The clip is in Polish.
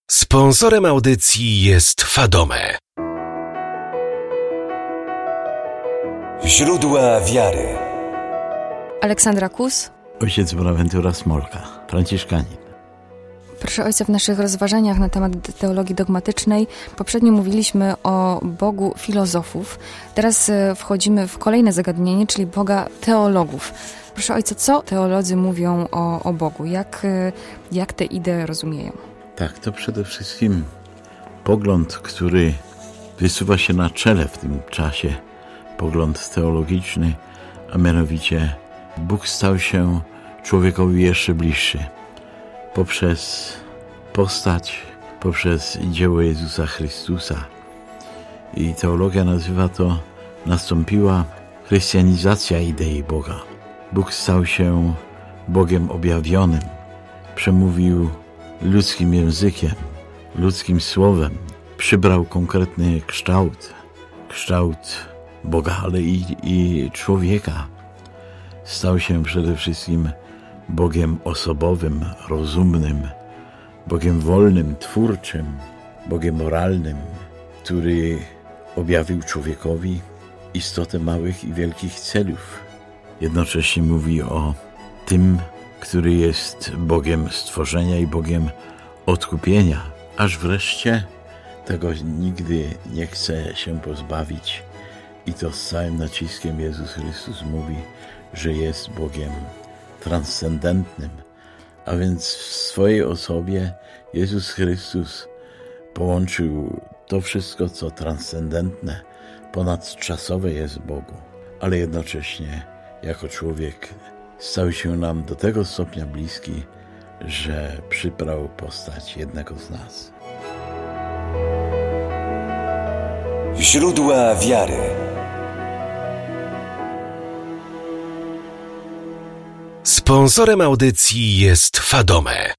Sponsorem audycji jest Fadome. Źródła wiary. Aleksandra Kus. Ojciec Bonaventura Smolka, franciszkanin. Proszę ojca, w naszych rozważaniach na temat teologii dogmatycznej poprzednio mówiliśmy o Bogu filozofów. Teraz wchodzimy w kolejne zagadnienie, czyli Boga teologów. Proszę ojca, co teolodzy mówią o Bogu? Jak te idee rozumieją? Tak, to przede wszystkim pogląd, który wysuwa się na czele w tym czasie, pogląd teologiczny, a mianowicie Bóg stał się człowiekowi jeszcze bliższy poprzez postać, poprzez dzieło Jezusa Chrystusa. I teologia nazywa to, nastąpiła chrystianizacja idei Boga. Bóg stał się Bogiem objawionym, przemówił ludzkim językiem, ludzkim słowem, przybrał konkretny kształt Boga, ale i człowieka. Stał się przede wszystkim Bogiem osobowym, rozumnym, Bogiem wolnym, twórczym, Bogiem moralnym, który objawił człowiekowi istotę małych i wielkich celów. Jednocześnie mówi o tym, który jest Bogiem stworzenia i Bogiem odkupienia, aż wreszcie tego nigdy nie chce się pozbawić i to z całym naciskiem Jezus Chrystus mówi, że jest Bogiem transcendentnym, a więc w swojej osobie Jezus Chrystus połączył to wszystko, co transcendentne, ponadczasowe jest Bogu, ale jednocześnie jako człowiek stał się nam do tego stopnia bliski, że przybrał postać jednego z nas. Źródła wiary. Sponsorem audycji jest Fadome.